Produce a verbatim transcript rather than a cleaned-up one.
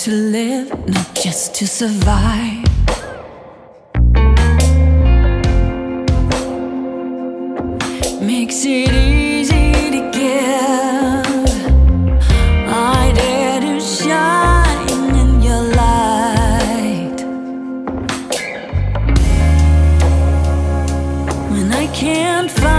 to live, not just to survive. Makes it easy to give. I dare to shine in your light. When I can't find